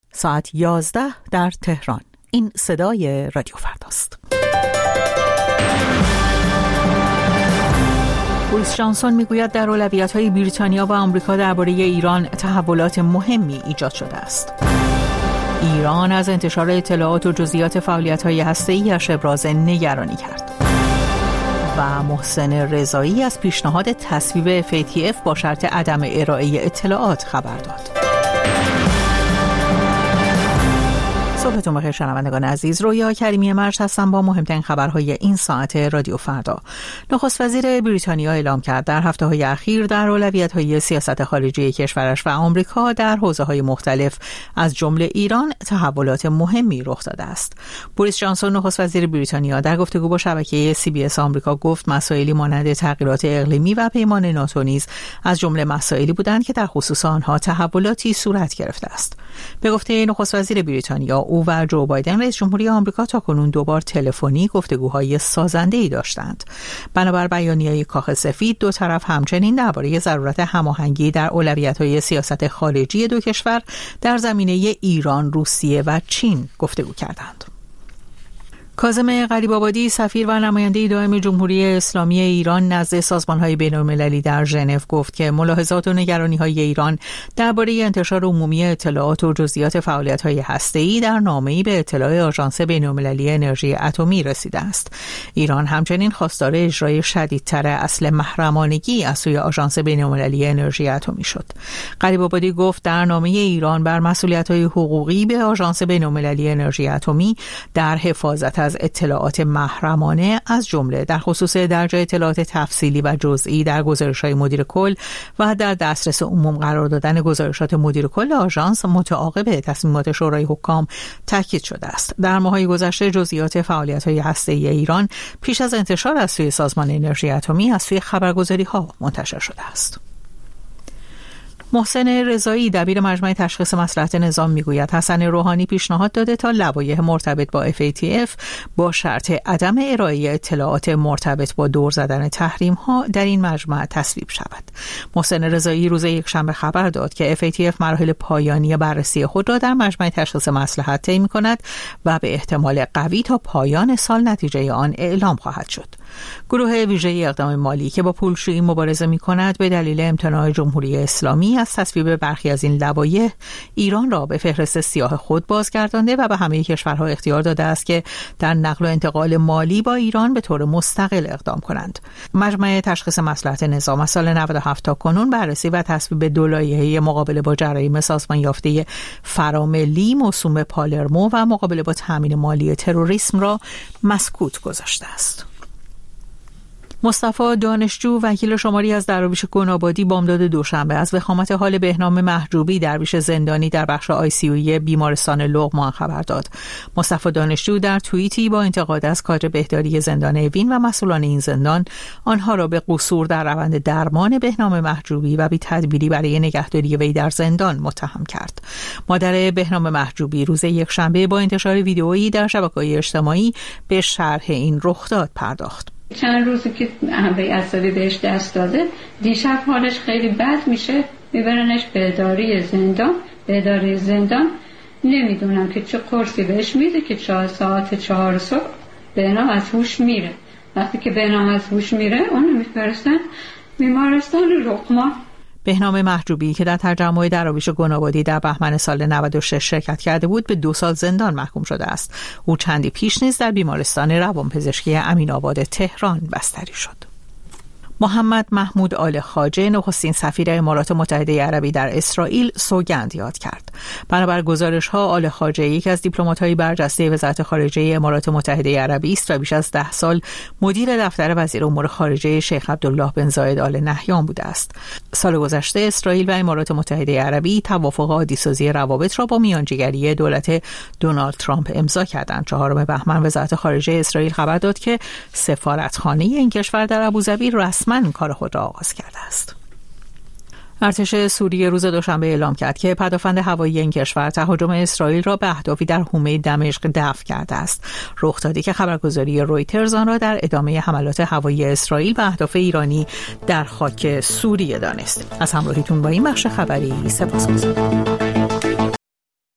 ساعت 11 در تهران. این صدای رادیو فرداست. بوریس جانسون میگوید در اولویت‌های بریتانیا و آمریکا درباره ایران تحولات مهمی ایجاد شده است. ایران از انتشار اطلاعات و جزئیات فعالیت‌های هسته‌ای‌اش ابراز نگرانی کرد. و محسن رضایی از پیشنهاد تصویب FATF با شرط عدم ارائه اطلاعات خبر داد. صبحتون بخیر شنوندگان عزیز، رویا کریمی مرج هستم با مهمترین خبرهای این ساعت رادیو فردا. نخست وزیر بریتانیا اعلام کرد در هفته‌های اخیر در اولویت‌های سیاست خارجی کشورش و آمریکا در حوزه‌های مختلف از جمله ایران تحولات مهمی رخ داده است. بوریس جانسون نخست وزیر بریتانیا در گفتگو با شبکه CBS آمریکا گفت مسائلی مانند تغییرات اقلیمی و پیمان ناتو نیز از جمله مسائلی بودند که در خصوص آنها تحولاتی صورت گرفته است. به گفته نخست وزیر بریتانیا، او و جو بایدن رئیس جمهوری آمریکا تاکنون 2 بار تلفنی گفتگوهای سازنده‌ای داشتند. بنابر بیانیه کاخ سفید، دو طرف همچنین درباره ضرورت هماهنگی در اولویت‌های سیاست خارجی دو کشور در زمینه ایران، روسیه و چین گفتگو کردند. کاظم غریب‌آبادی، سفیر و نماینده دائم جمهوری اسلامی ایران نزد سازمان‌های بین‌المللی در ژنو، گفت که ملاحظات و نگرانی‌های ایران درباره انتشار عمومی اطلاعات و جزئیات فعالیت‌های هسته‌ای در نامه‌ای به اطلاع آژانس بین‌المللی انرژی اتمی رسیده است. ایران همچنین خواستار اجرای شدیدتر اصل محرمانگی از سوی آژانس بین‌المللی انرژی اتمی شد. غریب‌آبادی گفت در نامه ایران بر مسئولیت‌های حقوقی به آژانس بین‌المللی انرژی اتمی در حفاظت از اطلاعات محرمانه از جمله در خصوص درج اطلاعات تفصیلی و جزئی در گزارش‌های مدیر کل و در دسترس عموم قرار دادن گزارشات مدیر کل آژانس متعاقب تصمیمات شورای حکام تاکید شده است. در ماه‌های گذشته جزئیات فعالیت‌های هسته‌ای ایران پیش از انتشار از سوی سازمان انرژی اتمی از سوی خبرگزاری‌ها منتشر شده است. محسن رضایی دبیر مجمع تشخیص مصلحت نظام میگوید حسن روحانی پیشنهاد داده تا لوایح مرتبط با FATF با شرط عدم ارائه اطلاعات مرتبط با دور زدن تحریم ها در این مجمع تصویب شود. محسن رضایی روز یکشنبه خبر داد که FATF مراحل پایانی بررسی خود را در مجمع تشخیص مصلحت طی می‌کند و به احتمال قوی تا پایان سال نتیجه آن اعلام خواهد شد. گروه ویژه اقدام مالی که با پولشویی مبارزه می‌کند به دلیل امتناع جمهوری اسلامی از تصویب برخی از این لوایح ایران را به فهرست سیاه خود بازگردانده و به همه کشورها اختیار داده است که در نقل و انتقال مالی با ایران به طور مستقل اقدام کنند. مجمع تشخیص مصلحت نظام از سال 97 تا کنون بررسی و تصویب 2 لایحه مقابله با جرایم سازمان یافته فراملی موسوم پالرمو و مقابله با تامین مالی تروریسم را مسکوت گذاشته است. مصطفی دانشجو، وکیل شماری از دراویش گنابادی، بامداد دوشنبه از وخامت حال بهنام محجوبی درویش زندانی در بخش ICU بیمارستان لقمان خبر داد. مصطفی دانشجو در توییتی با انتقاد از کادر بهداری زندان اوین و مسئولان این زندان آنها را به قصور در روند درمان بهنام محجوبی و بی‌تدبیری برای نگهداری وی در زندان متهم کرد. مادر بهنام محجوبی روز یکشنبه با انتشار ویدئویی در شبکه‌های اجتماعی به شرح این رخداد پرداخت. چند روزی که به عصبی بهش دست داده، دیشب حالش خیلی بد میشه، میبرنش بهداری زندان. نمیدونم که چه قرصی بهش میده که 4 صبح بهنام از هوش میره. وقتی که بهنام از هوش میره اونو میفرستن بیمارستان لقمان. بهنام محجوبی که در تجمع دراویش گنابادی در بهمن سال 96 شرکت کرده بود به 2 سال زندان محکوم شده است. او چندی پیش نیز در بیمارستان روانپزشکی امین‌آباد تهران بستری شد. محمد محمود آل خواجه، نخستین سفیر امارات متحده عربی در اسرائیل، سوگند یاد کرد. بنابر گزارش‌ها آل خواجه یکی از دیپلمات‌های برجسته وزارت خارجه امارات متحده عربی است و بیش از 10 سال مدیر دفتر وزیر امور خارجه شیخ عبدالله بن زاید آل نهیان بوده است. سال گذشته اسرائیل و امارات متحده عربی توافق عادی‌سازی روابط را با میانجیگری دولت دونالد ترامپ امضا کردند. 4 بهمن وزارت خارجه اسرائیل خبر داد که سفارتخانه این کشور در ابوظبی رسما کار خود را آغاز کرده است. ارتش سوریه روز دوشنبه اعلام کرد که پدافند هوایی این کشور تهاجم اسرائیل را به اهدافی در حومه دمشق دفع کرده است. رخ دادی که خبرگزاری رویترز آن را در ادامه حملات هوایی اسرائیل به اهداف ایرانی در خاک سوریه دانست. از همراهیتون با این بخش خبری سپاسگزارم.